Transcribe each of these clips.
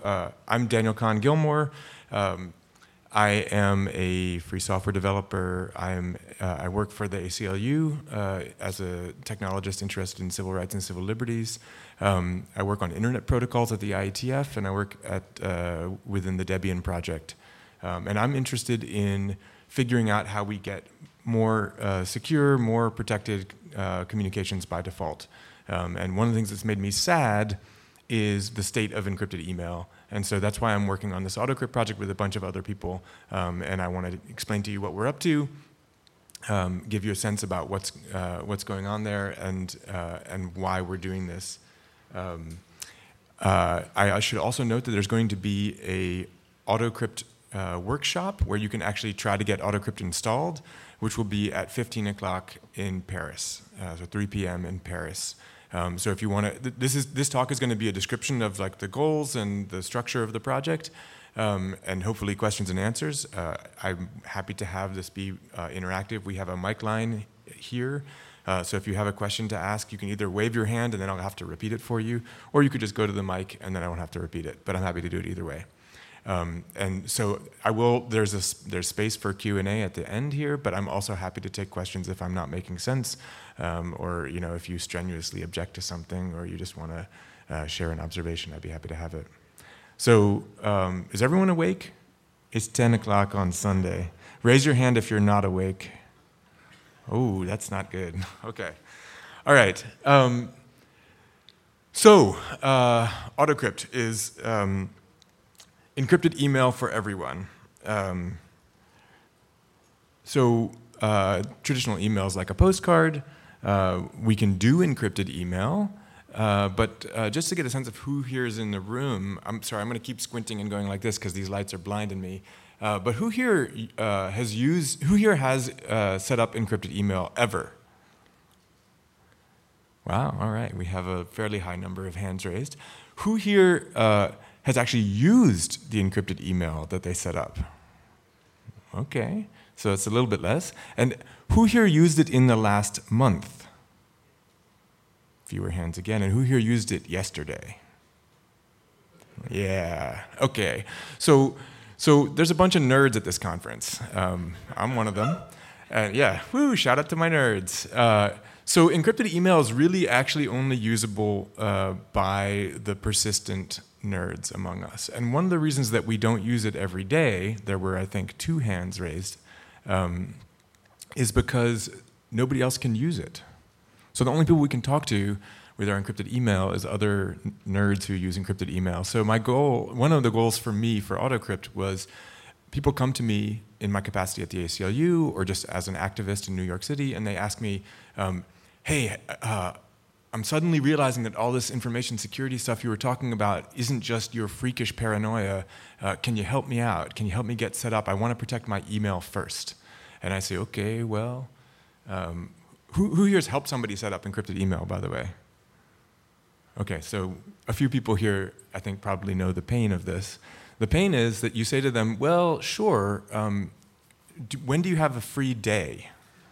I'm Daniel Kahn Gilmore. I am a free software developer. I work for the ACLU as a technologist interested in civil rights and civil liberties. I work on internet protocols at the IETF, and I work within the Debian project. And I'm interested in figuring out how we get more secure, more protected communications by default. And one of the things that's made me sad is the state of encrypted email. And so that's why I'm working on this AutoCrypt project with a bunch of other people. And I want to explain to you what we're up to, give you a sense about what's going on there and why we're doing this. I should also note that there's going to be a AutoCrypt workshop where you can actually try to get AutoCrypt installed, which will be at 15 o'clock in Paris, so 3 p.m. in Paris. So if you want to, this talk is going to be a description of like the goals and the structure of the project, and hopefully questions and answers. I'm happy to have this be interactive. We have a mic line here, so if you have a question to ask, you can either wave your hand and then I'll have to repeat it for you, or you could just go to the mic and then I won't have to repeat it. But I'm happy to do it either way. And so there's space for Q&A at the end here, but I'm also happy to take questions if I'm not making sense, or if you strenuously object to something, or you just want to share an observation, I'd be happy to have it. So is everyone awake? It's 10 o'clock on Sunday. Raise your hand if you're not awake. Oh, that's not good. Okay. All right. So AutoCrypt is encrypted email for everyone. Traditional email is like a postcard. We can do encrypted email, but just to get a sense of who here is in the room, I'm sorry, I'm going to keep squinting and going like this because these lights are blinding me. But who here has set up encrypted email ever? Wow, all right, we have a fairly high number of hands raised. Who here has actually used the encrypted email that they set up? Okay, so it's a little bit less. And who here used it in the last month? Fewer hands again. And who here used it yesterday? Yeah, okay. So there's a bunch of nerds at this conference. I'm one of them. And yeah, woo, shout out to my nerds. So encrypted email is really actually only usable by the persistent nerds among us. And one of the reasons that we don't use it every day, there were, I think, 2 hands raised, is because nobody else can use it. So the only people we can talk to with our encrypted email is other nerds who use encrypted email. So one of the goals for me for AutoCrypt was people come to me in my capacity at the ACLU or just as an activist in New York City, and they ask me, hey, I'm suddenly realizing that all this information security stuff you were talking about isn't just your freakish paranoia. Can you help me out? Can you help me get set up? I want to protect my email first. And I say, okay, well, who here has helped somebody set up encrypted email, by the way? Okay, so a few people here, I think, probably know the pain of this. The pain is that you say to them, well, sure, when do you have a free day?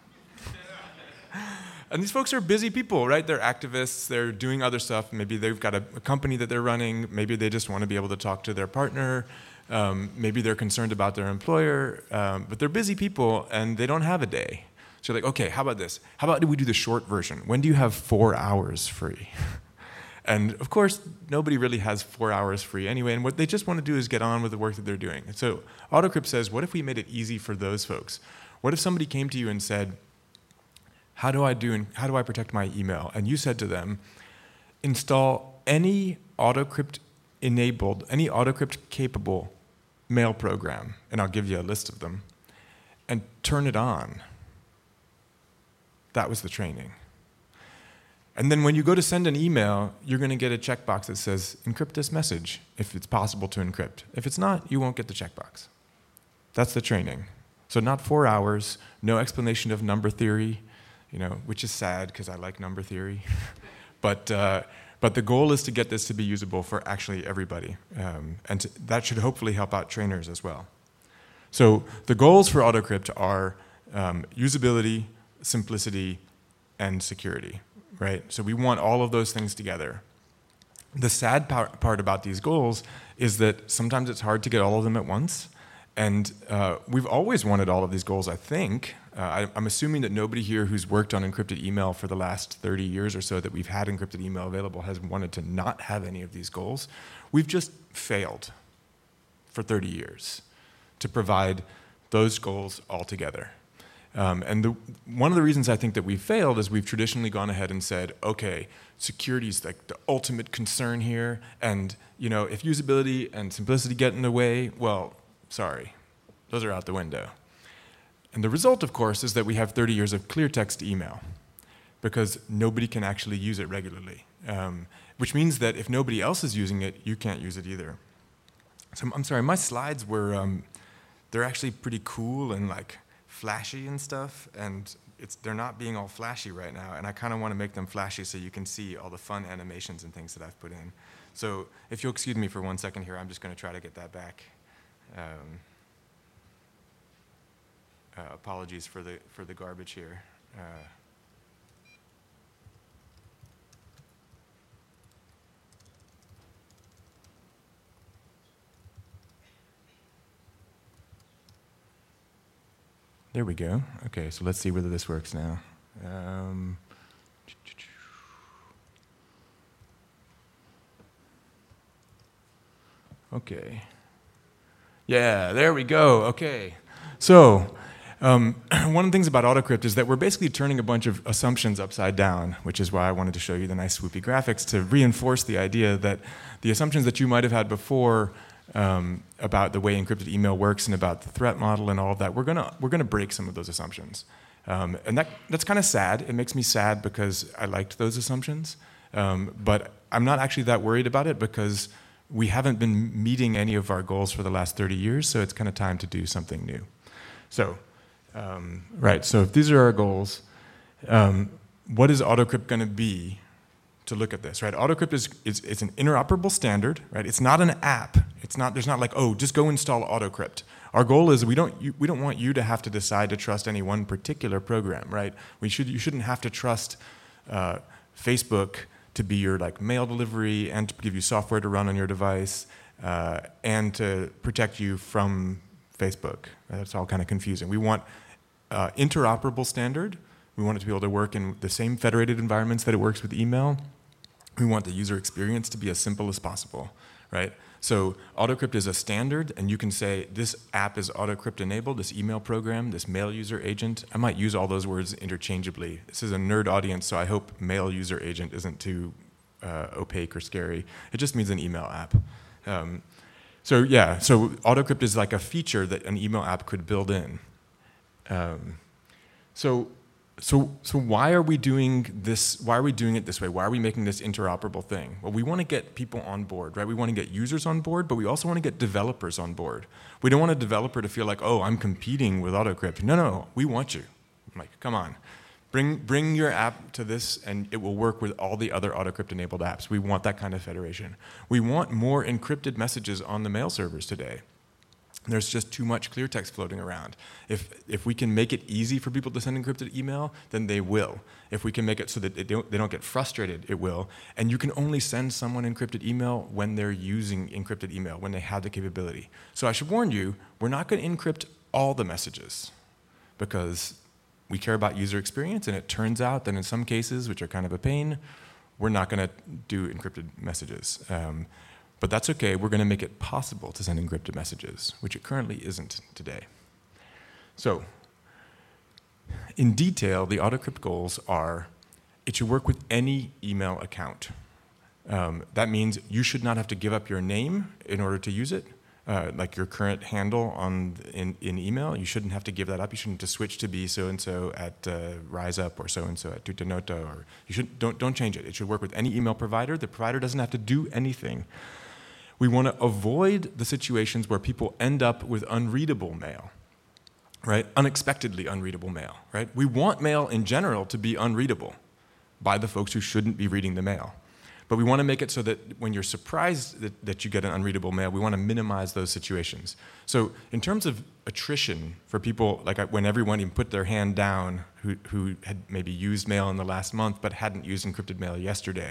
And these folks are busy people, right? They're activists, they're doing other stuff. Maybe they've got a company that they're running. Maybe they just want to be able to talk to their partner. Maybe they're concerned about their employer. But they're busy people, and they don't have a day. So you're like, okay, how about this? How about we do the short version? When do you have 4 hours free? And of course, nobody really has 4 hours free anyway, and what they just want to do is get on with the work that they're doing. And so AutoCrypt says, what if we made it easy for those folks? What if somebody came to you and said, how do I protect my email? And you said to them, install any AutoCrypt enabled, any AutoCrypt capable mail program, and I'll give you a list of them, and turn it on. That was the training. And then when you go to send an email, you're going to get a checkbox that says, encrypt this message, if it's possible to encrypt. If it's not, you won't get the checkbox. That's the training. So not 4 hours, no explanation of number theory, which is sad because I like number theory. But the goal is to get this to be usable for actually everybody. And that should hopefully help out trainers as well. So the goals for AutoCrypt are usability, simplicity, and security, right? So we want all of those things together. The sad part about these goals is that sometimes it's hard to get all of them at once. And we've always wanted all of these goals, I think. I'm assuming that nobody here who's worked on encrypted email for the last 30 years or so that we've had encrypted email available has wanted to not have any of these goals. We've just failed for 30 years to provide those goals altogether. And one of the reasons I think that we've failed is we've traditionally gone ahead and said, okay, security is like the ultimate concern here, and if usability and simplicity get in the way, well, sorry, those are out the window. And the result, of course, is that we have 30 years of clear text email because nobody can actually use it regularly, which means that if nobody else is using it, you can't use it either. So I'm sorry, my slides were, they're actually pretty cool and like flashy and stuff, and they're not being all flashy right now, and I kind of want to make them flashy so you can see all the fun animations and things that I've put in. So if you'll excuse me for 1 second here, I'm just going to try to get that back. Apologies for the garbage here. There we go. Okay, so let's see whether this works now. Okay. Yeah, there we go. Okay. So one of the things about AutoCrypt is that we're basically turning a bunch of assumptions upside down, which is why I wanted to show you the nice swoopy graphics to reinforce the idea that the assumptions that you might have had before about the way encrypted email works and about the threat model and all of that, we're gonna break some of those assumptions. And that's kind of sad. It makes me sad because I liked those assumptions. But I'm not actually that worried about it because we haven't been meeting any of our goals for the last 30 years, so it's kind of time to do something new. So, right, so if these are our goals, what is AutoCrypt going to be to look at this, right? AutoCrypt is an interoperable standard, right? It's not an app. There's not like, oh, just go install AutoCrypt. Our goal is we don't want you to have to decide to trust any one particular program, right? You shouldn't have to trust Facebook to be your like mail delivery and to give you software to run on your device and to protect you from Facebook. That's all kind of confusing. We want interoperable standard. We want it to be able to work in the same federated environments that it works with email. We want the user experience to be as simple as possible, right? So AutoCrypt is a standard, and you can say this app is AutoCrypt enabled, this email program, this mail user agent. I might use all those words interchangeably. This is a nerd audience, so I hope mail user agent isn't too opaque or scary. It just means an email app. So AutoCrypt is like a feature that an email app could build in. So why are we doing this? Why are we doing it this way? Why are we making this interoperable thing? Well, we want to get people on board, right? We want to get users on board, but we also want to get developers on board. We don't want a developer to feel like, oh, I'm competing with AutoCrypt. No, we want you. I'm like, come on. Bring your app to this, and it will work with all the other AutoCrypt-enabled apps. We want that kind of federation. We want more encrypted messages on the mail servers today. There's just too much clear text floating around. If we can make it easy for people to send encrypted email, then they will. If we can make it so that they don't get frustrated, it will. And you can only send someone encrypted email when they're using encrypted email, when they have the capability. So I should warn you, we're not going to encrypt all the messages because we care about user experience, and it turns out that in some cases, which are kind of a pain, we're not going to do encrypted messages. But that's okay. We're going to make it possible to send encrypted messages, which it currently isn't today. So, in detail, the AutoCrypt goals are, it should work with any email account. That means you should not have to give up your name in order to use it, like your current handle in email. You shouldn't have to give that up. You shouldn't have to switch to be so-and-so at RiseUp or so-and-so at Tutanoto. Or don't change it. It should work with any email provider. The provider doesn't have to do anything. We want to avoid the situations where people end up with unreadable mail, right? Unexpectedly unreadable mail, right? We want mail in general to be unreadable by the folks who shouldn't be reading the mail. But we want to make it so that when you're surprised that you get an unreadable mail, we want to minimize those situations. So in terms of attrition for people, like when everyone even put their hand down who had maybe used mail in the last month but hadn't used encrypted mail yesterday,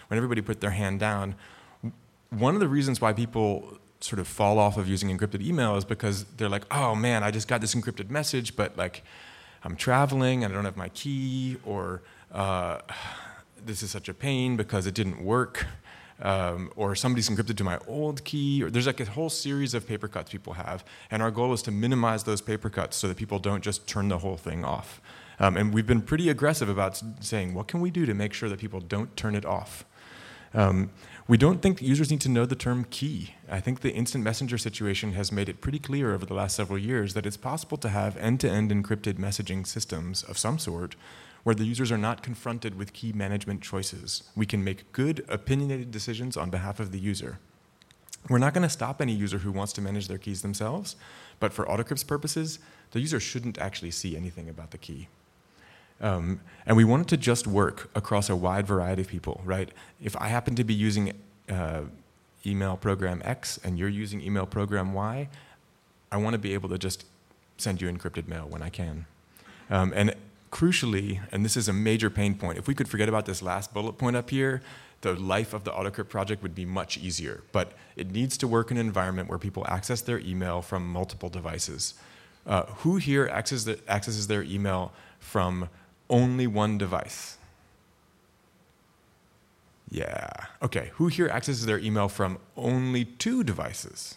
when everybody put their hand down, one of the reasons why people sort of fall off of using encrypted email is because they're like, oh man, I just got this encrypted message, but like I'm traveling and I don't have my key, or this is such a pain because it didn't work, or somebody's encrypted to my old key, or there's like a whole series of paper cuts people have, and our goal is to minimize those paper cuts so that people don't just turn the whole thing off. And we've been pretty aggressive about saying, what can we do to make sure that people don't turn it off? We don't think users need to know the term key. I think the instant messenger situation has made it pretty clear over the last several years that it's possible to have end-to-end encrypted messaging systems of some sort where the users are not confronted with key management choices. We can make good, opinionated decisions on behalf of the user. We're not going to stop any user who wants to manage their keys themselves, but for AutoCrypt's purposes, the user shouldn't actually see anything about the key. And we want it to just work across a wide variety of people, right? If I happen to be using email program X and you're using email program Y, I want to be able to just send you encrypted mail when I can. And crucially, and this is a major pain point, if we could forget about this last bullet point up here, the life of the AutoCrypt project would be much easier. But it needs to work in an environment where people access their email from multiple devices. Who here accesses their email from only one device? Yeah. Okay. Who here accesses their email from only 2 devices?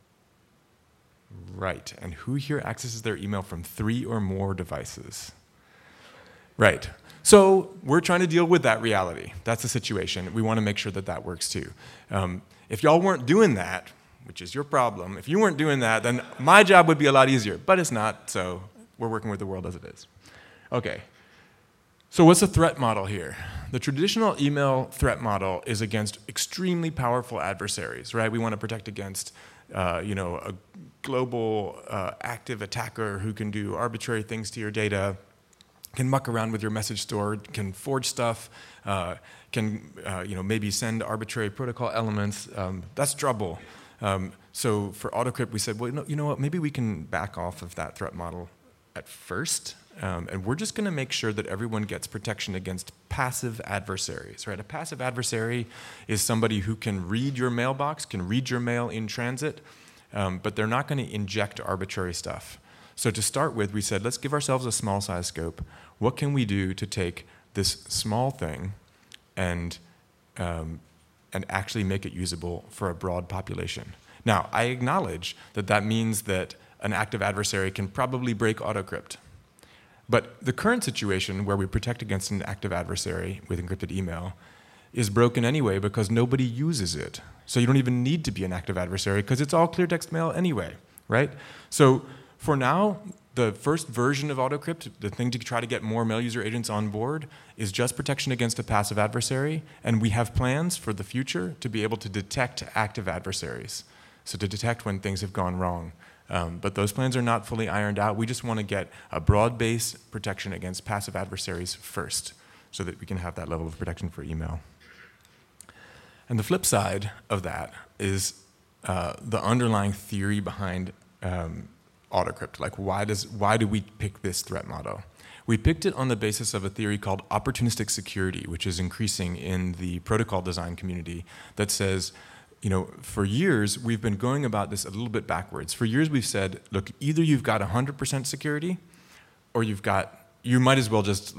Right. And who here accesses their email from 3 or more devices? Right. So we're trying to deal with that reality. That's the situation. We want to make sure that that works too. If y'all weren't doing that, which is your problem, if you weren't doing that, then my job would be a lot easier. But it's not, so we're working with the world as it is. Okay. So what's the threat model here? The traditional email threat model is against extremely powerful adversaries, right? We want to protect against, a global active attacker who can do arbitrary things to your data, can muck around with your message store, can forge stuff, can maybe send arbitrary protocol elements. That's trouble. So for AutoCrypt, we said, well, you know what? Maybe we can back off of that threat model at first. And we're just going to make sure that everyone gets protection against passive adversaries, right? A passive adversary is somebody who can read your mailbox, can read your mail in transit, but they're not going to inject arbitrary stuff. So to start with, we said, let's give ourselves a small size scope. What can we do to take this small thing and actually make it usable for a broad population? Now, I acknowledge that that means that an active adversary can probably break AutoCrypt. But the current situation where we protect against an active adversary with encrypted email is broken anyway because nobody uses it. So you don't even need to be an active adversary because it's all clear text mail anyway, right? So for now, the first version of AutoCrypt, the thing to try to get more mail user agents on board, is just protection against a passive adversary, and we have plans for the future to be able to detect active adversaries, so to detect when things have gone wrong. But those plans are not fully ironed out. We just want to get a broad-based protection against passive adversaries first so that we can have that level of protection for email. And the flip side of that is the underlying theory behind AutoCrypt. Like, why do we pick this threat model? We picked it on the basis of a theory called opportunistic security, which is increasing in the protocol design community, that says, for years, we've been going about this a little bit backwards. For years, we've said, look, either you've got 100% security, or you might as well just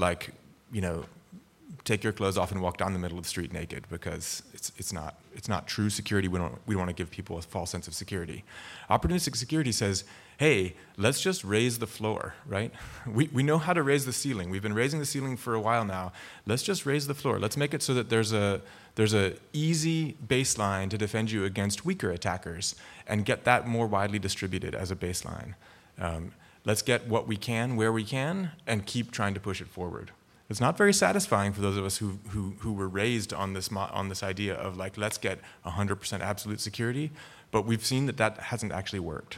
take your clothes off and walk down the middle of the street naked, because it's not true security. We don't want to give people a false sense of security. Opportunistic security says, hey, let's just raise the floor, right? We know how to raise the ceiling. We've been raising the ceiling for a while now. Let's just raise the floor. Let's make it so that there's a easy baseline to defend you against weaker attackers and get that more widely distributed as a baseline. Let's get what we can where we can and keep trying to push it forward. It's not very satisfying for those of us who were raised on this idea of let's get 100% absolute security, but we've seen that hasn't actually worked.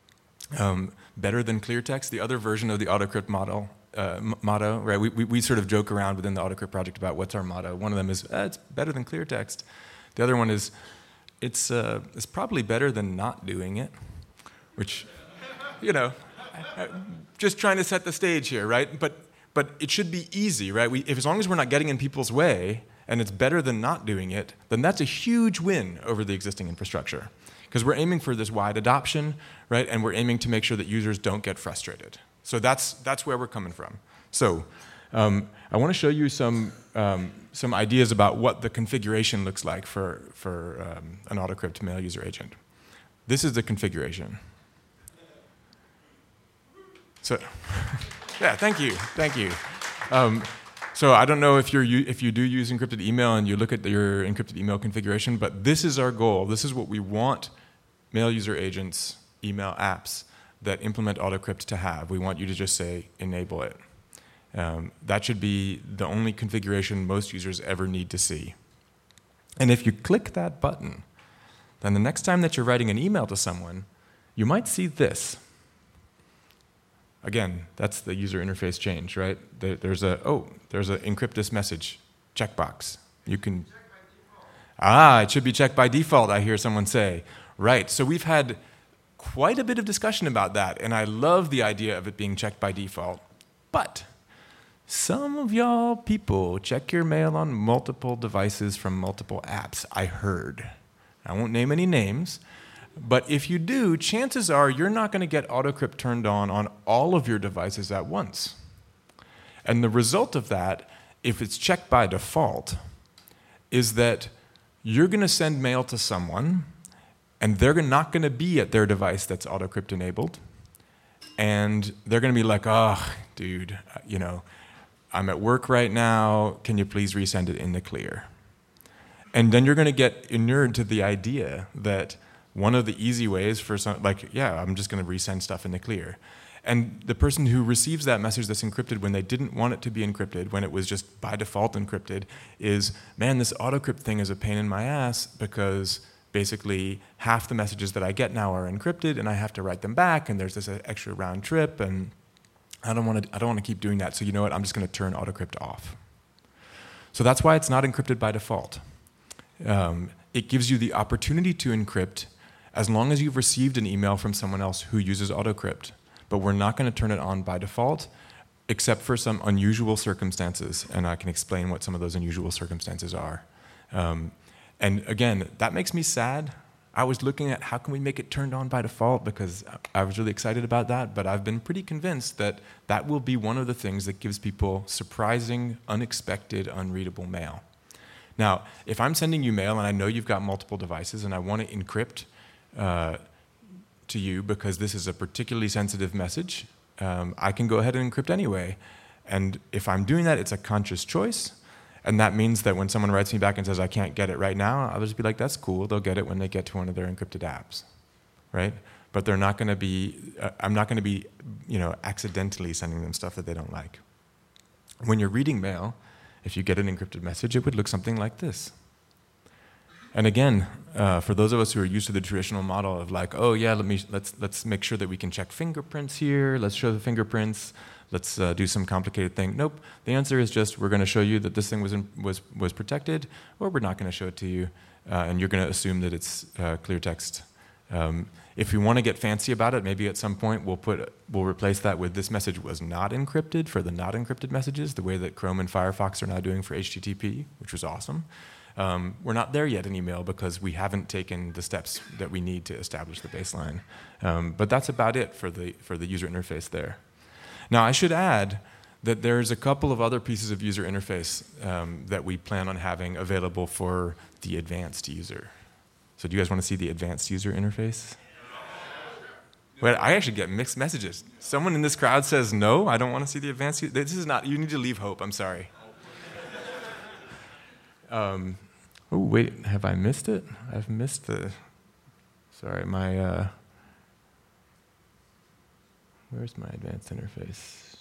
Better than clear text, the other version of the AutoCrypt motto, right? We sort of joke around within the AutoCrypt project about what's our motto. One of them is it's better than clear text. The other one is it's probably better than not doing it, which just trying to set the stage here, right? But it should be easy, right? As long as we're not getting in people's way and it's better than not doing it, then that's a huge win over the existing infrastructure. Because we're aiming for this wide adoption, right? And we're aiming to make sure that users don't get frustrated. So that's where we're coming from. So I want to show you some ideas about what the configuration looks like for an AutoCrypt mail user agent. This is the configuration. So, yeah, thank you. So I don't know if you do use encrypted email and you look at your encrypted email configuration, but this is our goal. This is what we want mail user agents, email apps that implement AutoCrypt to have. We want you to just say, enable it. That should be the only configuration most users ever need to see. And if you click that button, then the next time that you're writing an email to someone, you might see this. Again, that's the user interface change, right? There's an encrypt this message checkbox. You can. It should be checked by default, I hear someone say. Right, so we've had quite a bit of discussion about that, and I love the idea of it being checked by default. But some of y'all people check your mail on multiple devices from multiple apps, I heard. I won't name any names, but if you do, chances are you're not going to get AutoCrypt turned on all of your devices at once. And the result of that, if it's checked by default, is that you're going to send mail to someone, and they're not going to be at their device that's AutoCrypt enabled, and they're going to be like, oh, dude, I'm at work right now, can you please resend it in the clear? And then you're going to get inured to the idea that one of the easy ways for I'm just going to resend stuff in the clear. And the person who receives that message that's encrypted when they didn't want it to be encrypted, when it was just by default encrypted, is, man, this AutoCrypt thing is a pain in my ass because basically half the messages that I get now are encrypted and I have to write them back and there's this extra round trip and I don't want to keep doing that. So you know what? I'm just going to turn AutoCrypt off. So that's why it's not encrypted by default. It gives you the opportunity to encrypt as long as you've received an email from someone else who uses AutoCrypt. But we're not going to turn it on by default, except for some unusual circumstances, and I can explain what some of those unusual circumstances are. And again, that makes me sad. I was looking at how can we make it turned on by default because I was really excited about that, but I've been pretty convinced that that will be one of the things that gives people surprising, unexpected, unreadable mail. Now, if I'm sending you mail and I know you've got multiple devices and I want to encrypt to you because this is a particularly sensitive message, I can go ahead and encrypt anyway. And if I'm doing that, it's a conscious choice. And that means that when someone writes me back and says, I can't get it right now, I'll just be like, that's cool. They'll get it when they get to one of their encrypted apps, right? But they're not going to be, I'm not going to be, accidentally sending them stuff that they don't like. When you're reading mail, if you get an encrypted message, it would look something like this. And again, for those of us who are used to the traditional model of like, oh yeah, let's make sure that we can check fingerprints here. Let's show the fingerprints. Let's do some complicated thing. Nope. The answer is just we're going to show you that this thing was protected, or we're not going to show it to you, and you're going to assume that it's clear text. If you want to get fancy about it, maybe at some point we'll replace that with this message was not encrypted for the not encrypted messages, the way that Chrome and Firefox are now doing for HTTP, which was awesome. We're not there yet in email because we haven't taken the steps that we need to establish the baseline. But that's about it for the user interface there. Now, I should add that there's a couple of other pieces of user interface that we plan on having available for the advanced user. So do you guys want to see the advanced user interface? Wait, I actually get mixed messages. Someone in this crowd says, no, I don't want to see the advanced user. This is not, you need to leave hope, I'm sorry. Oh, wait, have I missed it? I've missed sorry, where's my advanced interface?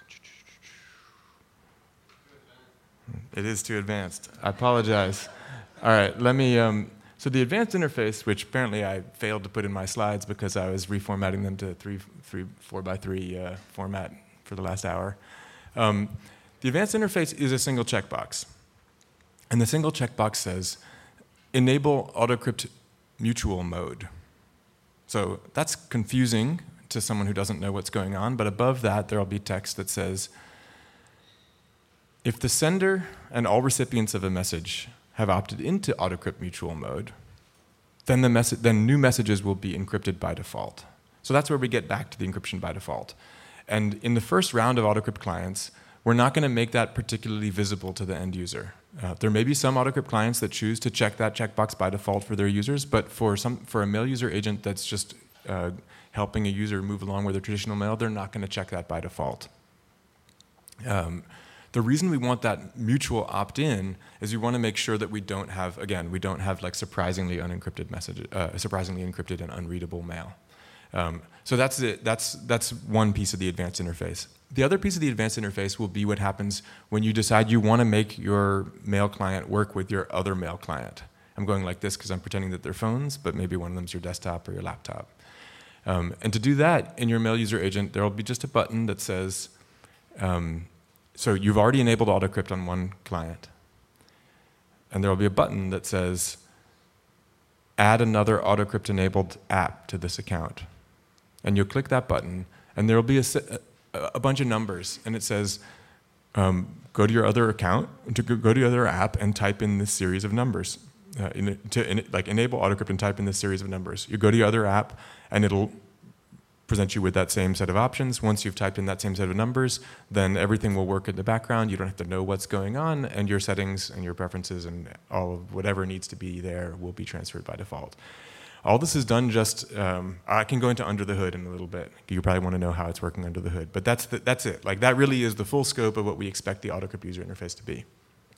It is too advanced. I apologize. All right, let me, so the advanced interface, which apparently I failed to put in my slides because I was reformatting them to 4x3 format for the last hour. The advanced interface is a single checkbox. And the single checkbox says, enable AutoCrypt mutual mode. So that's confusing to someone who doesn't know what's going on, but above that, there'll be text that says, If the sender and all recipients of a message have opted into AutoCrypt mutual mode, then new messages will be encrypted by default. So that's where we get back to the encryption by default. And in the first round of AutoCrypt clients, we're not going to make that particularly visible to the end user. There may be some AutoCrypt clients that choose to check that checkbox by default for their users, but for a mail user agent that's just helping a user move along with their traditional mail, they're not going to check that by default. The reason we want that mutual opt-in is we want to make sure that we don't have like surprisingly unencrypted messages, surprisingly encrypted and unreadable mail. So that's it. That's one piece of the advanced interface. The other piece of the advanced interface will be what happens when you decide you want to make your mail client work with your other mail client. I'm going like this because I'm pretending that they're phones, but maybe one of them's your desktop or your laptop. And to do that in your mail user agent, there will be just a button that says, so you've already enabled AutoCrypt on one client. And there will be a button that says, add another AutoCrypt enabled app to this account. And you'll click that button, and there will be a bunch of numbers, and it says, go to your other account, go to your other app, and type in this series of numbers. Enable AutoCrypt and type in this series of numbers. You go to your other app, and it'll present you with that same set of options. Once you've typed in that same set of numbers, then everything will work in the background. You don't have to know what's going on, and your settings and your preferences and all of whatever needs to be there will be transferred by default. All this is done just, I can go into under the hood in a little bit. You probably want to know how it's working under the hood, but that's it. Like, that really is the full scope of what we expect the AutoCrypt user interface to be,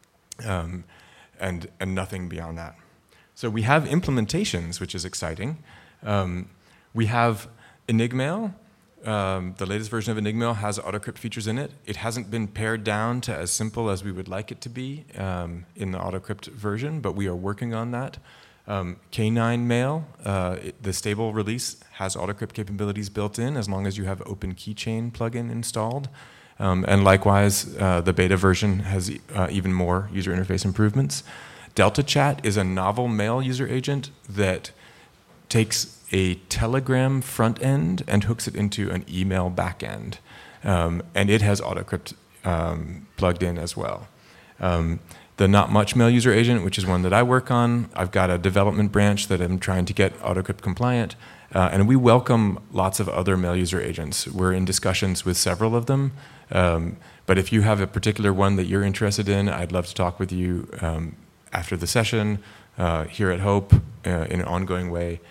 and nothing beyond that. So we have implementations, which is exciting. We have Enigmail. The latest version of Enigmail has AutoCrypt features in it. It hasn't been pared down to as simple as we would like it to be in the AutoCrypt version, but we are working on that. K9 Mail, the stable release, has AutoCrypt capabilities built in as long as you have Open Keychain plugin installed. And likewise, the beta version has even more user interface improvements. Delta Chat is a novel mail user agent that takes a Telegram front end and hooks it into an email back end. And it has AutoCrypt plugged in as well. The Not Much Mail user agent, which is one that I work on, I've got a development branch that I'm trying to get AutoCrypt compliant. And we welcome lots of other mail user agents. We're in discussions with several of them. But if you have a particular one that you're interested in, I'd love to talk with you after the session here at Hope in an ongoing way.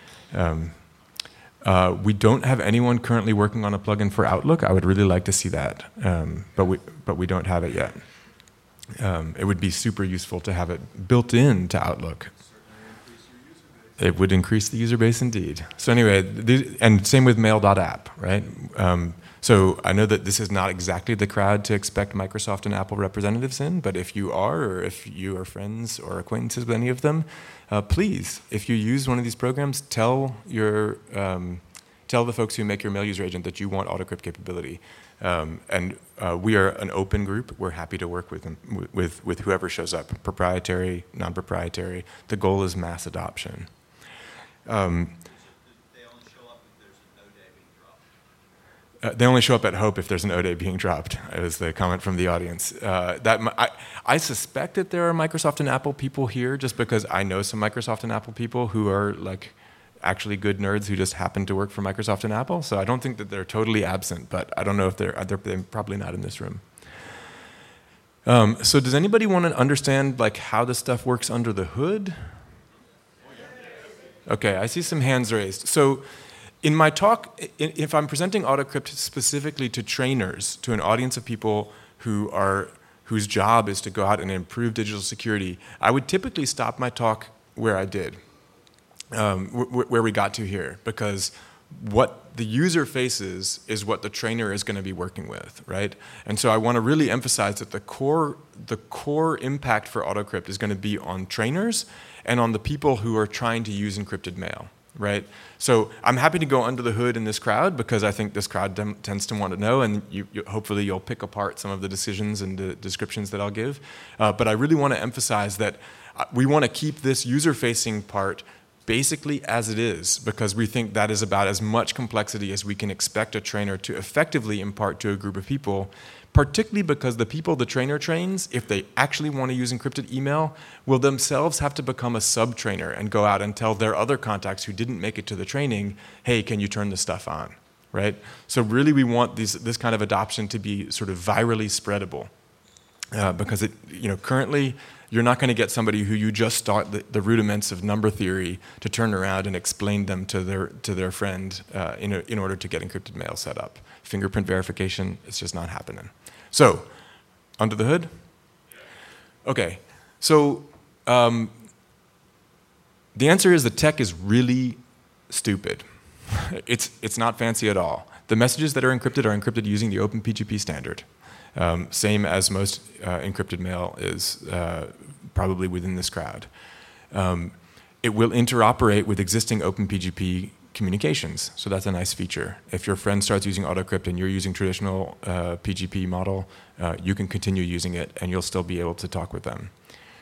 We don't have anyone currently working on a plugin for Outlook. I would really like to see that, but we don't have it yet. It would be super useful to have it built into Outlook. It would increase the user base indeed. So anyway, and same with mail.app, right? So I know that this is not exactly the crowd to expect Microsoft and Apple representatives in, but if you are, or if you are friends or acquaintances with any of them, please, if you use one of these programs, tell the folks who make your mail user agent that you want AutoCrypt capability. We are an open group. We're happy to work with them, with whoever shows up, proprietary, non-proprietary. The goal is mass adoption. They only show up if there's an O-Day being dropped. They only show up at Hope if there's an O-Day being dropped, is the comment from the audience. I suspect that there are Microsoft and Apple people here just because I know some Microsoft and Apple people who are like actually good nerds who just happen to work for Microsoft and Apple. So I don't think that they're totally absent, but I don't know if they're probably not in this room. So does anybody want to understand like how this stuff works under the hood? Okay, I see some hands raised. So in my talk, if I'm presenting AutoCrypt specifically to trainers, to an audience of people whose job is to go out and improve digital security, I would typically stop my talk where I did, where we got to here, because what the user faces is what the trainer is going to be working with, right? And so I want to really emphasize that the core impact for AutoCrypt is going to be on trainers and on the people who are trying to use encrypted mail, right? So I'm happy to go under the hood in this crowd because I think this crowd tends to want to know, and hopefully you'll pick apart some of the decisions and the descriptions that I'll give. But I really want to emphasize that we want to keep this user-facing part basically as it is, because we think that is about as much complexity as we can expect a trainer to effectively impart to a group of people, particularly because the people the trainer trains, if they actually want to use encrypted email, will themselves have to become a sub-trainer and go out and tell their other contacts who didn't make it to the training, hey, can you turn this stuff on, right? So really we want this kind of adoption to be sort of virally spreadable, because currently you're not going to get somebody who you just taught the rudiments of number theory to turn around and explain them to their friend in order to get encrypted mail set up. Fingerprint verification, it's just not happening. So, under the hood? Okay, so the answer is the tech is really stupid. It's not fancy at all. The messages that are encrypted using the OpenPGP standard. Same as most encrypted mail is probably within this crowd. It will interoperate with existing OpenPGP communications, so that's a nice feature. If your friend starts using AutoCrypt and you're using traditional PGP model, you can continue using it and you'll still be able to talk with them.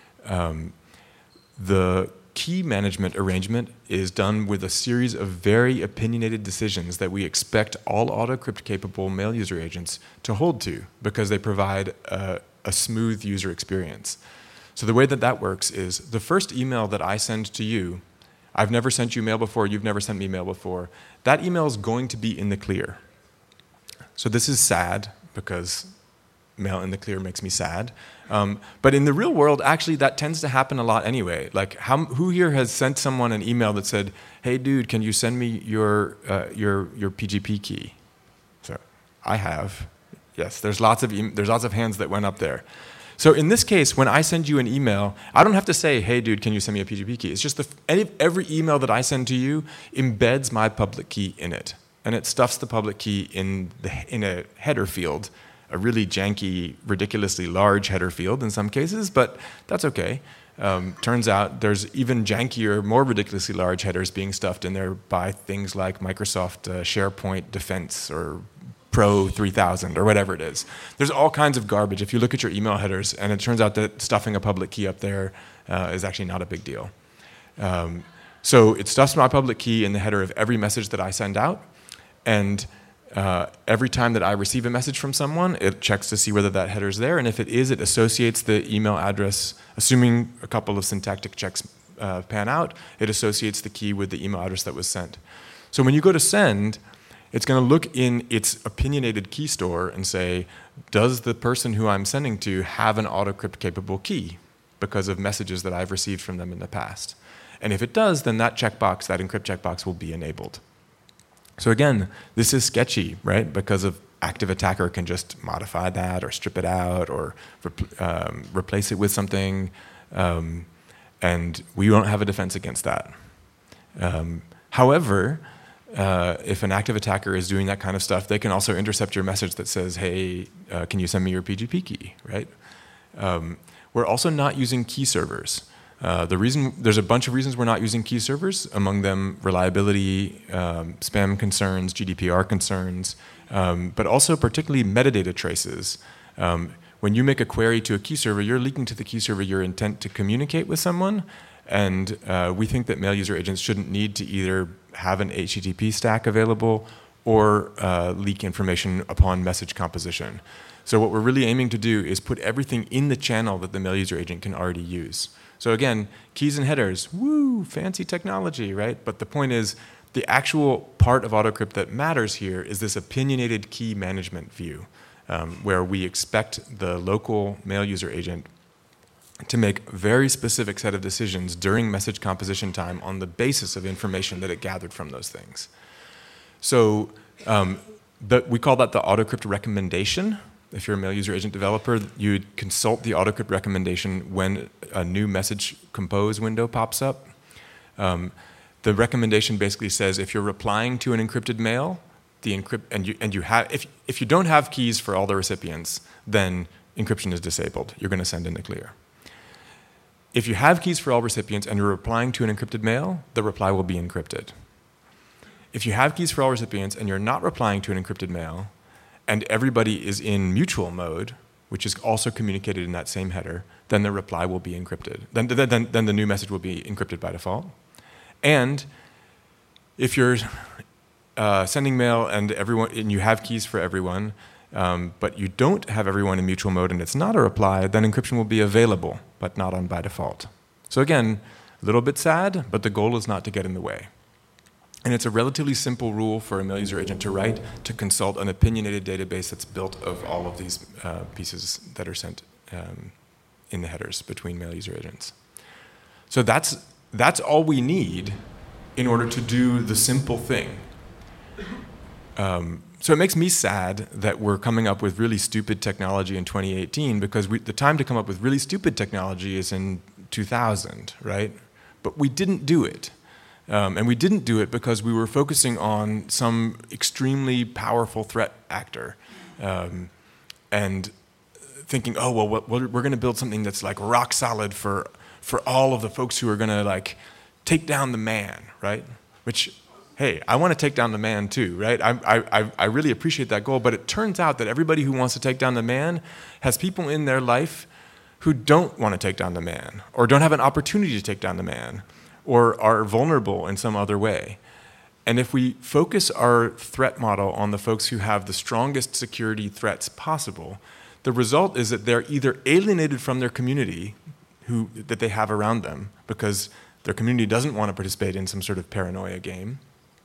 The key management arrangement is done with a series of very opinionated decisions that we expect all AutoCrypt-capable mail user agents to hold to because they provide a smooth user experience. So the way that works is the first email that I send to you, I've never sent you mail before, you've never sent me mail before, that email is going to be in the clear. So this is sad because mail in the clear makes me sad. But in the real world, actually, that tends to happen a lot anyway. Like, who here has sent someone an email that said, "Hey, dude, can you send me your PGP key?" So, I have. Yes, there's lots of hands that went up there. So in this case, when I send you an email, I don't have to say, "Hey, dude, can you send me a PGP key?" It's just every email that I send to you embeds my public key in it, and it stuffs the public key in a header field. A really janky, ridiculously large header field in some cases, but that's okay. Turns out there's even jankier, more ridiculously large headers being stuffed in there by things like Microsoft SharePoint Defense or Pro 3000 or whatever it is. There's all kinds of garbage if you look at your email headers, and it turns out that stuffing a public key up there is actually not a big deal. So it stuffs my public key in the header of every message that I send out, and every time that I receive a message from someone, it checks to see whether that header is there, and if it is, it associates the email address, assuming a couple of syntactic checks pan out, it associates the key with the email address that was sent. So when you go to send, it's going to look in its opinionated key store and say, does the person who I'm sending to have an AutoCrypt-capable key because of messages that I've received from them in the past? And if it does, then that checkbox, that encrypt checkbox, will be enabled. So again, this is sketchy, right? Because an active attacker can just modify that or strip it out or replace it with something, and we don't have a defense against that. However, if an active attacker is doing that kind of stuff, they can also intercept your message that says, hey, can you send me your PGP key, right? We're also not using key servers. There's a bunch of reasons we're not using key servers, among them reliability, spam concerns, GDPR concerns, but also particularly metadata traces. When you make a query to a key server, you're leaking to the key server your intent to communicate with someone, and we think that mail user agents shouldn't need to either have an HTTP stack available or leak information upon message composition. So what we're really aiming to do is put everything in the channel that the mail user agent can already use. So again, keys and headers, woo, fancy technology, right? But the point is, the actual part of AutoCrypt that matters here is this opinionated key management view, where we expect the local mail user agent to make a very specific set of decisions during message composition time on the basis of information that it gathered from those things. So we call that the AutoCrypt recommendation. If you're a mail user agent developer, you'd consult the AutoCrypt recommendation when a new message compose window pops up. The recommendation basically says if you're replying to an encrypted mail, if you don't have keys for all the recipients, then encryption is disabled. You're going to send in the clear. If you have keys for all recipients and you're replying to an encrypted mail, the reply will be encrypted. If you have keys for all recipients and you're not replying to an encrypted mail, and everybody is in mutual mode, which is also communicated in that same header, then the reply will be encrypted. Then the new message will be encrypted by default. And if you're sending mail and you have keys for everyone, but you don't have everyone in mutual mode and it's not a reply, then encryption will be available, but not on by default. So again, a little bit sad, but the goal is not to get in the way. And it's a relatively simple rule for a mail user agent to write to consult an opinionated database that's built of all of these pieces that are sent in the headers between mail user agents. So that's all we need in order to do the simple thing. So it makes me sad that we're coming up with really stupid technology in 2018 because the time to come up with really stupid technology is in 2000, right? But we didn't do it. And we didn't do it because we were focusing on some extremely powerful threat actor and thinking, oh, well, we're going to build something that's like rock solid for all of the folks who are going to like take down the man, right? Which, hey, I want to take down the man too, right? I really appreciate that goal, but it turns out that everybody who wants to take down the man has people in their life who don't want to take down the man or don't have an opportunity to take down the man or are vulnerable in some other way. And if we focus our threat model on the folks who have the strongest security threats possible, the result is that they're either alienated from their community that they have around them because their community doesn't want to participate in some sort of paranoia game,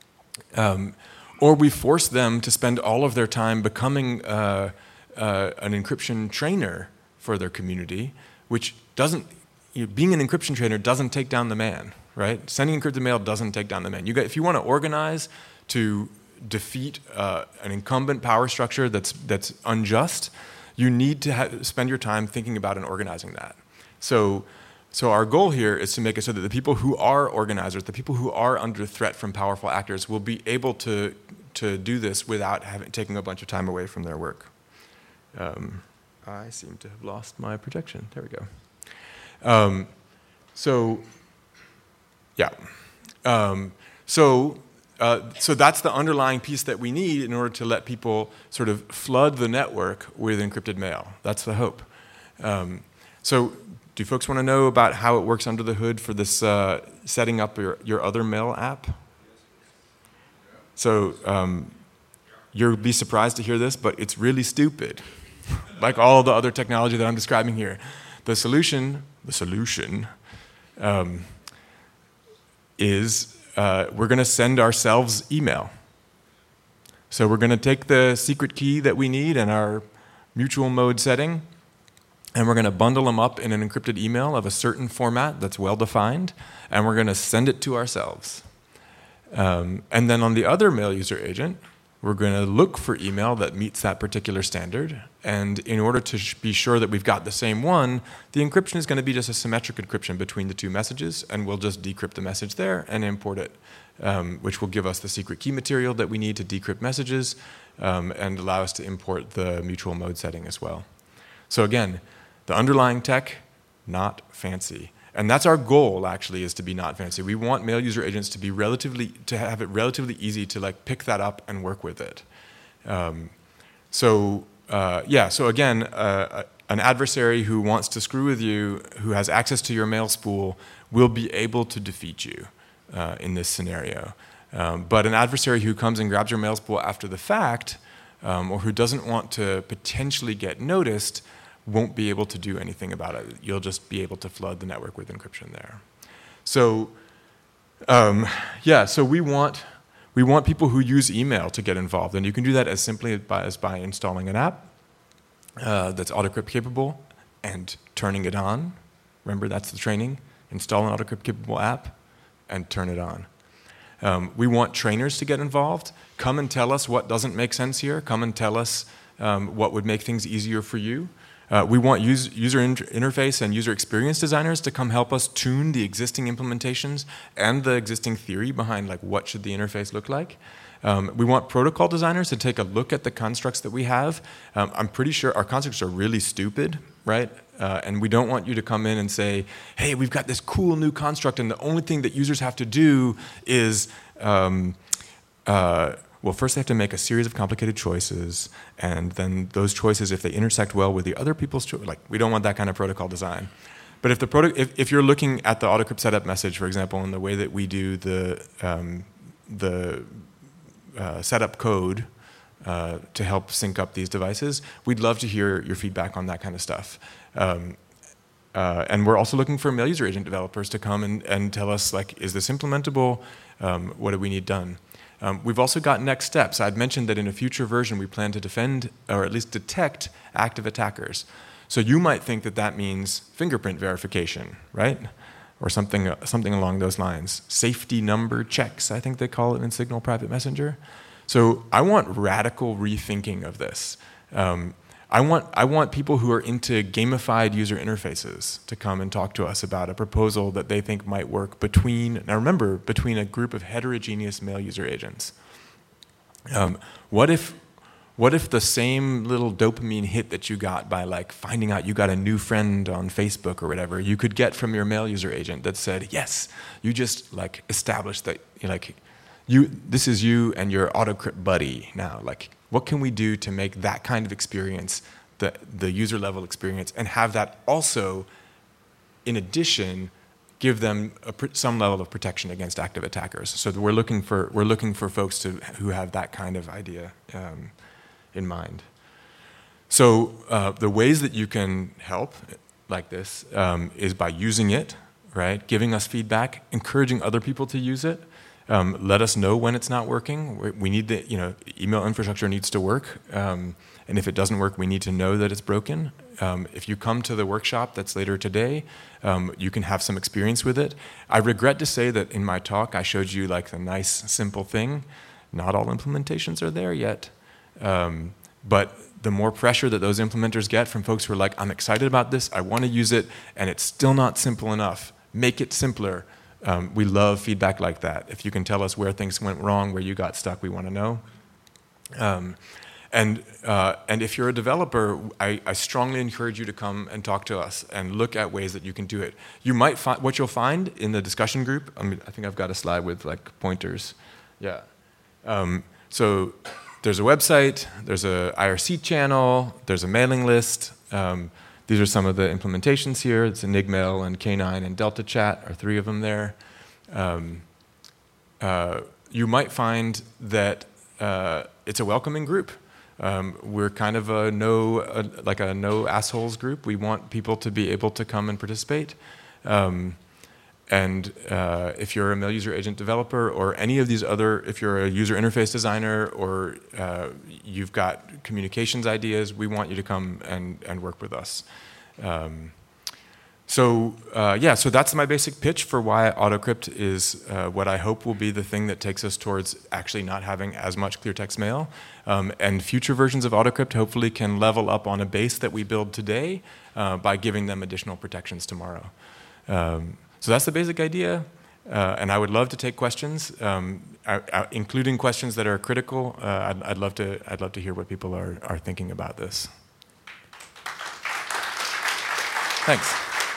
or we force them to spend all of their time becoming an encryption trainer for their community, which doesn't, being an encryption trainer doesn't take down the man, right? Sending encrypted mail doesn't take down the man. If you want to organize to defeat an incumbent power structure that's unjust, you need to spend your time thinking about and organizing that. So our goal here is to make it so that the people who are organizers, the people who are under threat from powerful actors, will be able to do this without taking a bunch of time away from their work. I seem to have lost my projection. There we go. So that's the underlying piece that we need in order to let people sort of flood the network with encrypted mail. That's the hope. So do folks want to know about how it works under the hood for this setting up your other mail app? So you'll be surprised to hear this, but it's really stupid. Like all the other technology that I'm describing here. The solution is we're going to send ourselves email. So we're going to take the secret key that we need in our mutual mode setting, and we're going to bundle them up in an encrypted email of a certain format that's well-defined, and we're going to send it to ourselves. And then on the other mail user agent, we're going to look for email that meets that particular standard. And in order to be sure that we've got the same one, the encryption is going to be just a symmetric encryption between the two messages, and we'll just decrypt the message there and import it, which will give us the secret key material that we need to decrypt messages and allow us to import the mutual mode setting as well. So again, the underlying tech, not fancy. And that's our goal, actually, is to be not fancy. We want mail user agents to have it relatively easy to like pick that up and work with it. So again, an adversary who wants to screw with you, who has access to your mail spool, will be able to defeat you in this scenario. But an adversary who comes and grabs your mail spool after the fact, or who doesn't want to potentially get noticed, won't be able to do anything about it. You'll just be able to flood the network with encryption there. So, so we want people who use email to get involved, and you can do that as simply as by installing an app that's AutoCrypt capable and turning it on. Remember, that's the training. Install an AutoCrypt capable app and turn it on. We want trainers to get involved. Come and tell us what doesn't make sense here. Come and tell us what would make things easier for you. We want user interface and user experience designers to come help us tune the existing implementations and the existing theory behind like what should the interface look like. We want protocol designers to take a look at the constructs that we have. I'm pretty sure our constructs are really stupid, right? And we don't want you to come in and say, hey, we've got this cool new construct and the only thing that users have to do is well, first they have to make a series of complicated choices, and then those choices, if they intersect well with the other people's choices, like we don't want that kind of protocol design. But if you're looking at the AutoCrypt setup message, for example, and the way that we do the setup code to help sync up these devices, we'd love to hear your feedback on that kind of stuff. And we're also looking for mail user agent developers to come and tell us, like, is this implementable? What do we need done? We've also got next steps. I'd mentioned that in a future version, we plan to defend, or at least detect, active attackers. So you might think that that means fingerprint verification, right? Or something along those lines. Safety number checks, I think they call it in Signal Private Messenger. So I want radical rethinking of this. I want people who are into gamified user interfaces to come and talk to us about a proposal that they think might work between a group of heterogeneous mail user agents. What if the same little dopamine hit that you got by, like, finding out you got a new friend on Facebook or whatever, you could get from your mail user agent that said, yes, you just, like, established that, like, this is you and your AutoCrypt buddy now. Like, what can we do to make that kind of experience the user level experience, and have that also, in addition, give them some level of protection against active attackers? So we're looking for folks who have that kind of idea in mind. So the ways that you can help like this is by using it, right? Giving us feedback, encouraging other people to use it. Let us know when it's not working. We need the email infrastructure needs to work, and if it doesn't work, we need to know that it's broken. If you come to the workshop that's later today, you can have some experience with it. I regret to say that in my talk I showed you, like, the nice simple thing. Not all implementations are there yet, but the more pressure that those implementers get from folks who are like, I'm excited about this, I want to use it, and it's still not simple enough. Make it simpler. We love feedback like that. If you can tell us where things went wrong, where you got stuck, we want to know. And if you're a developer, I strongly encourage you to come and talk to us and look at ways that you can do it. You might find what you'll find in the discussion group. I mean, I think I've got a slide with, like, pointers. Yeah. So there's a website, there's a IRC channel, there's a mailing list. These are some of the implementations here. It's Enigmail and K9 and Delta Chat are three of them there. You might find that it's a welcoming group. We're kind of a no assholes group. We want people to be able to come and participate. And if you're a mail user agent developer or any of these if you're a user interface designer or you've got communications ideas, we want you to come and work with us. So that's my basic pitch for why AutoCrypt is what I hope will be the thing that takes us towards actually not having as much clear text mail. And future versions of AutoCrypt hopefully can level up on a base that we build today by giving them additional protections tomorrow. So that's the basic idea, and I would love to take questions, including questions that are critical. I'd love to hear what people are thinking about this. Thanks.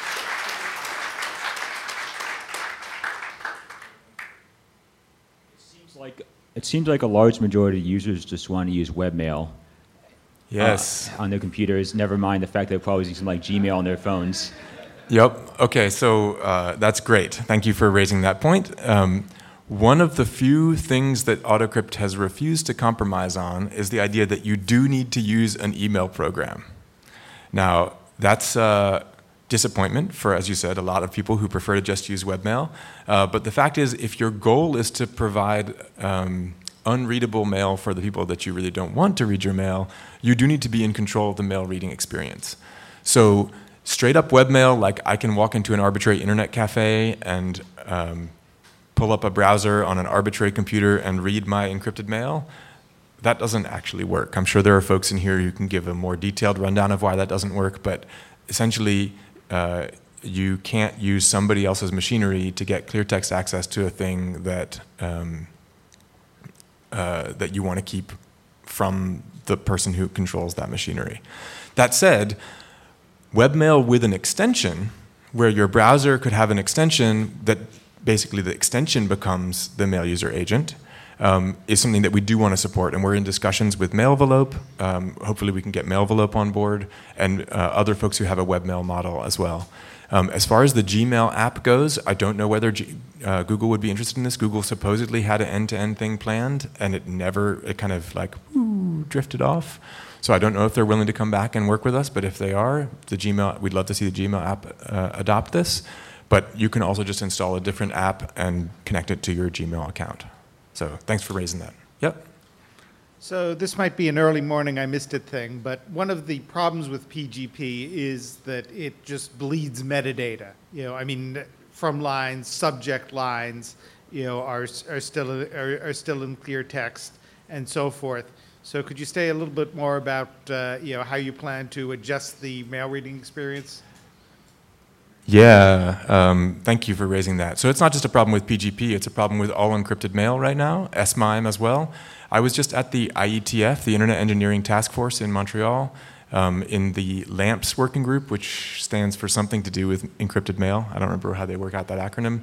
It seems like a large majority of users just want to use webmail. Yes. On their computers. Never mind the fact that they're probably using, like, Gmail on their phones. Yep. Okay, so that's great. Thank you for raising that point. One of the few things that AutoCrypt has refused to compromise on is the idea that you do need to use an email program. Now, that's a disappointment for, as you said, a lot of people who prefer to just use webmail. But the fact is, if your goal is to provide unreadable mail for the people that you really don't want to read your mail, you do need to be in control of the mail reading experience. So straight up webmail, like I can walk into an arbitrary internet cafe and pull up a browser on an arbitrary computer and read my encrypted mail, that doesn't actually work. I'm sure there are folks in here who can give a more detailed rundown of why that doesn't work, but essentially you can't use somebody else's machinery to get clear text access to a thing that that you want to keep from the person who controls that machinery. That said, webmail with an extension, where your browser could have an extension that basically the extension becomes the mail user agent, is something that we do want to support. And we're in discussions with Mailvelope. Hopefully we can get Mailvelope on board and other folks who have a webmail model as well. As far as the Gmail app goes, I don't know whether Google would be interested in this. Google supposedly had an end-to-end thing planned, and it kind of like drifted off. So I don't know if they're willing to come back and work with us, but if they are, we'd love to see the Gmail app adopt this. But you can also just install a different app and connect it to your Gmail account. So thanks for raising that. Yep. So this might be an early morning, I missed it thing, but one of the problems with PGP is that it just bleeds metadata. I mean, from lines, subject lines, are still in clear text and so forth. So could you say a little bit more about how you plan to adjust the mail reading experience? Yeah, thank you for raising that. So it's not just a problem with PGP, it's a problem with all encrypted mail right now, SMIME as well. I was just at the IETF, the Internet Engineering Task Force in Montreal, in the LAMPS working group, which stands for something to do with encrypted mail. I don't remember how they work out that acronym.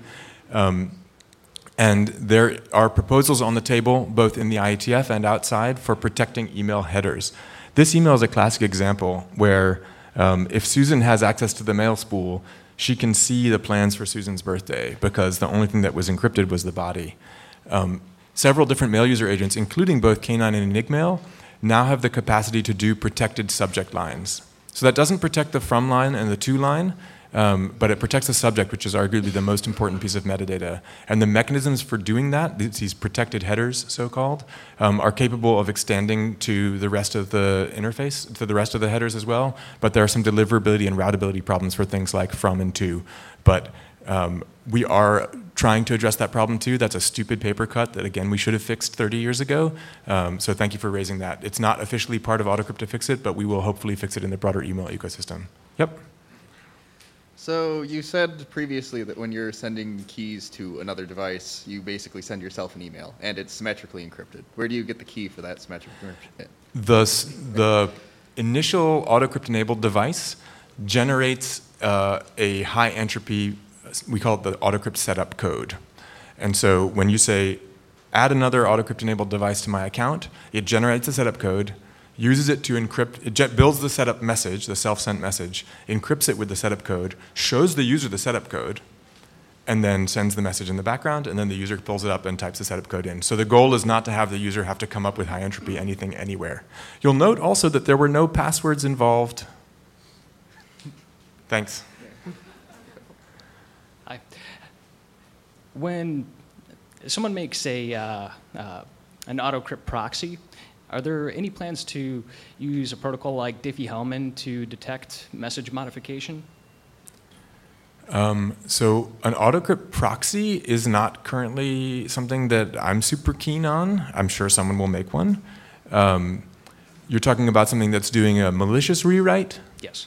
And there are proposals on the table, both in the IETF and outside, for protecting email headers. This email is a classic example where if Susan has access to the mail spool, she can see the plans for Susan's birthday because the only thing that was encrypted was the body. Several different mail user agents, including both K9 and Enigmail, now have the capacity to do protected subject lines. So that doesn't protect the from line and the to line, but it protects the subject, which is arguably the most important piece of metadata. And the mechanisms for doing that, these protected headers, so-called, are capable of extending to the rest of the interface, to the rest of the headers as well. But there are some deliverability and routability problems for things like from and to. But we are trying to address that problem too. That's a stupid paper cut that, again, we should have fixed 30 years ago. So thank you for raising that. It's not officially part of AutoCrypt to fix it, but we will hopefully fix it in the broader email ecosystem. Yep. So you said previously that when you're sending keys to another device, you basically send yourself an email, and it's symmetrically encrypted. Where do you get the key for that symmetric encryption? The initial AutoCrypt-enabled device generates a high entropy, we call it the AutoCrypt setup code. And so when you say, add another AutoCrypt-enabled device to my account, it generates a setup code, uses it to encrypt, it builds the setup message, the self-sent message, encrypts it with the setup code, shows the user the setup code, and then sends the message in the background, and then the user pulls it up and types the setup code in. So the goal is not to have the user have to come up with high entropy anything anywhere. You'll note also that there were no passwords involved. Thanks. Hi. When someone makes an AutoCrypt proxy, are there any plans to use a protocol like Diffie-Hellman to detect message modification? So an AutoCrypt proxy is not currently something that I'm super keen on. I'm sure someone will make one. You're talking about something that's doing a malicious rewrite? Yes.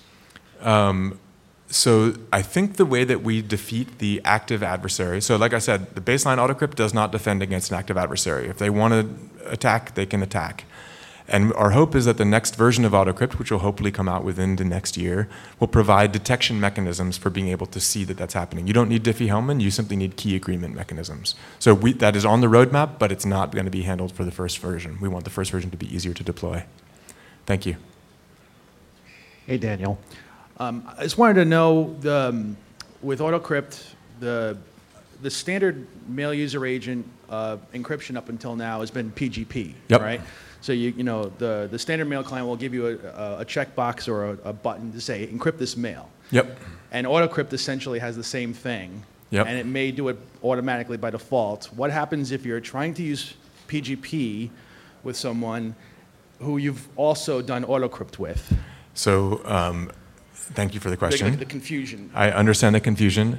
So I think the way that we defeat the active adversary, so like I said, the baseline AutoCrypt does not defend against an active adversary. If they want to attack, they can attack. And our hope is that the next version of AutoCrypt, which will hopefully come out within the next year, will provide detection mechanisms for being able to see that that's happening. You don't need Diffie-Hellman, you simply need key agreement mechanisms. So that is on the roadmap, but it's not going to be handled for the first version. We want the first version to be easier to deploy. Thank you. Hey, Daniel. I just wanted to know, with AutoCrypt, the standard mail user agent encryption up until now has been PGP, Yep. right? So the standard mail client will give you a checkbox or a button to say encrypt this mail. Yep. And AutoCrypt essentially has the same thing. Yep. And it may do it automatically by default. What happens if you're trying to use PGP with someone who you've also done AutoCrypt with? So thank you for the question. The confusion. I understand the confusion.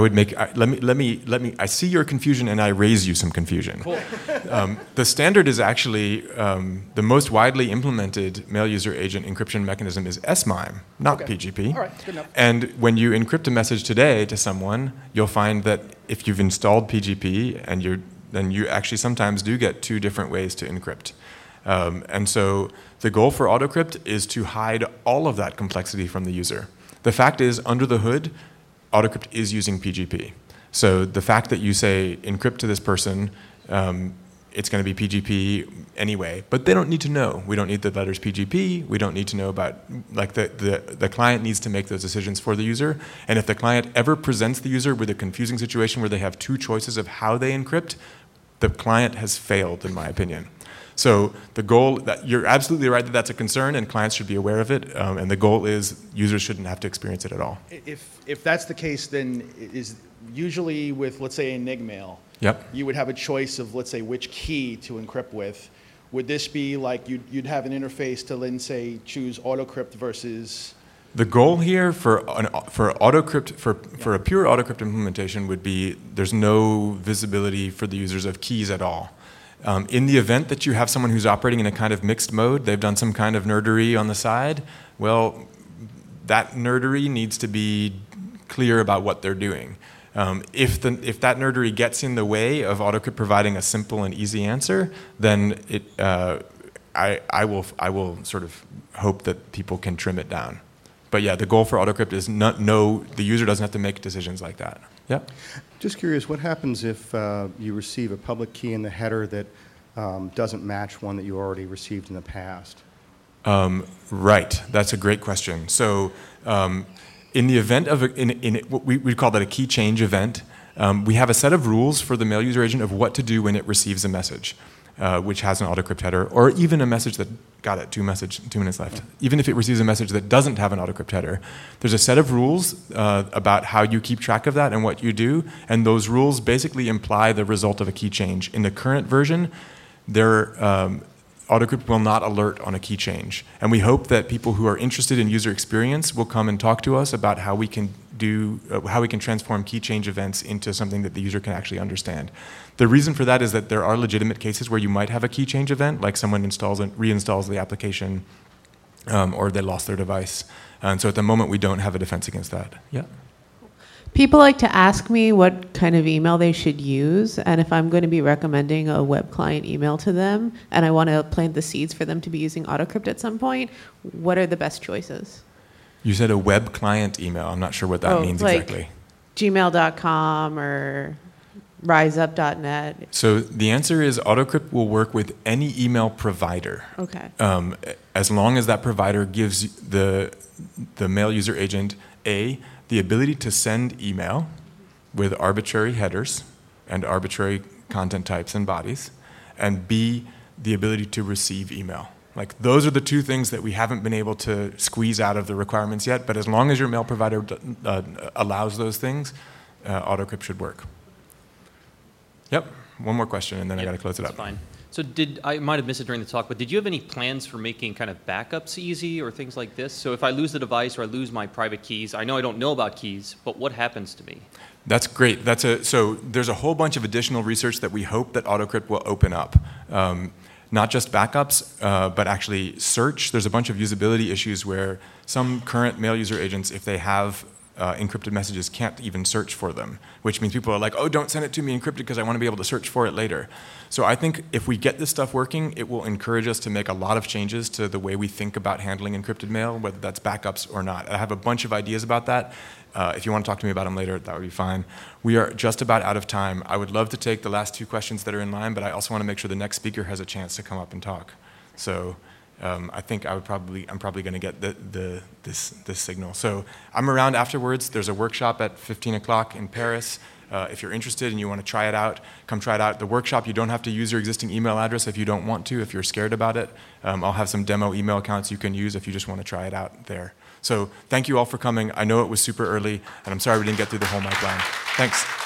I see your confusion and I raise you some confusion. Cool. The standard is actually the most widely implemented mail user agent encryption mechanism is SMIME, not Okay. PGP. All right, good enough. And when you encrypt a message today to someone, you'll find that if you've installed PGP then you actually sometimes do get two different ways to encrypt. And so the goal for AutoCrypt is to hide all of that complexity from the user. The fact is, under the hood, AutoCrypt is using PGP. So the fact that you say encrypt to this person, it's going to be PGP, anyway, but they don't need to know. We don't need the letters PGP. We don't need to know about, like the client needs to make those decisions for the user. And if the client ever presents the user with a confusing situation where they have two choices of how they encrypt, the client has failed, in my opinion. So the goal, you're absolutely right that that's a concern, and clients should be aware of it. And the goal is users shouldn't have to experience it at all. If that's the case, then is usually with, let's say, Enigmail, Yep. you would have a choice of, let's say, which key to encrypt with. Would this be like you'd have an interface to then say choose AutoCrypt versus? The goal here for AutoCrypt for a pure AutoCrypt implementation would be there's no visibility for the users of keys at all. In the event that you have someone who's operating in a kind of mixed mode, they've done some kind of nerdery on the side, well, that nerdery needs to be clear about what they're doing. If that nerdery gets in the way of AutoCrypt providing a simple and easy answer, then I will sort of hope that people can trim it down. But yeah, the goal for AutoCrypt is the user doesn't have to make decisions like that. Yeah. Just curious, what happens if you receive a public key in the header that doesn't match one that you already received in the past? Right, that's a great question. So in the event of we call that a key change event, we have a set of rules for the mail user agent of what to do when it receives a message, which has an AutoCrypt header, or even a message that, got it, 2 minutes left. Even if it receives a message that doesn't have an AutoCrypt header, there's a set of rules about how you keep track of that and what you do, and those rules basically imply the result of a key change. In the current version, AutoCrypt will not alert on a key change. And we hope that people who are interested in user experience will come and talk to us about how we can transform key change events into something that the user can actually understand. The reason for that is that there are legitimate cases where you might have a key change event, like someone installs and reinstalls the application, or they lost their device. And so at the moment, we don't have a defense against that. Yeah. People like to ask me what kind of email they should use, and if I'm going to be recommending a web client email to them, and I want to plant the seeds for them to be using AutoCrypt at some point, what are the best choices? You said a web client email. I'm not sure what that means exactly. Like gmail.com or riseup.net. So the answer is AutoCrypt will work with any email provider. Okay. As long as that provider gives the mail user agent the ability to send email with arbitrary headers and arbitrary content types and bodies, and B, the ability to receive email. Like, those are the two things that we haven't been able to squeeze out of the requirements yet, but as long as your mail provider allows those things, AutoCrypt should work. Yep, one more question, and then I got to close it up. That's fine. So I might have missed it during the talk, but did you have any plans for making kind of backups easy or things like this? So if I lose the device or I lose my private keys, I know I don't know about keys, but what happens to me? That's great. So there's a whole bunch of additional research that we hope that AutoCrypt will open up. Not just backups, but actually search. There's a bunch of usability issues where some current mail user agents, if they have encrypted messages, can't even search for them, which means people are like, oh, don't send it to me encrypted because I want to be able to search for it later. So I think if we get this stuff working, it will encourage us to make a lot of changes to the way we think about handling encrypted mail, whether that's backups or not. I have a bunch of ideas about that. If you want to talk to me about them later, that would be fine. We are just about out of time. I would love to take the last 2 questions that are in line, but I also want to make sure the next speaker has a chance to come up and talk. So I think I'm probably going to get this signal. So I'm around afterwards. There's a workshop at 15 o'clock in Paris. If you're interested and you want to try it out, come try it out. The workshop, you don't have to use your existing email address if you don't want to, if you're scared about it. I'll have some demo email accounts you can use if you just want to try it out there. So thank you all for coming. I know it was super early, and I'm sorry we didn't get through the whole mic line. Thanks.